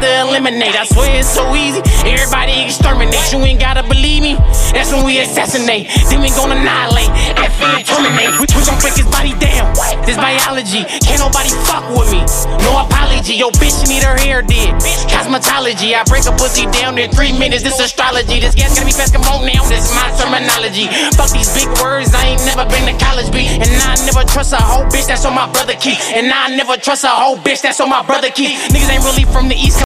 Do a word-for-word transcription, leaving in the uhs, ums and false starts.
to eliminate. I swear it's so easy, everybody exterminate. You ain't gotta believe me, that's when we assassinate. Then we gon' annihilate, F and terminate. We, we gon' break his body down, this biology. Can't nobody fuck with me, no apology. Yo bitch need her hair did, cosmetology. I break a pussy down in three minutes, this astrology. This gas gotta be fast, come on now, this is my terminology. Fuck these big words, I ain't never been to college, B. And I never trust a whole bitch that's on my brother key. And I never trust a whole bitch that's on my brother key. Niggas ain't really from the east.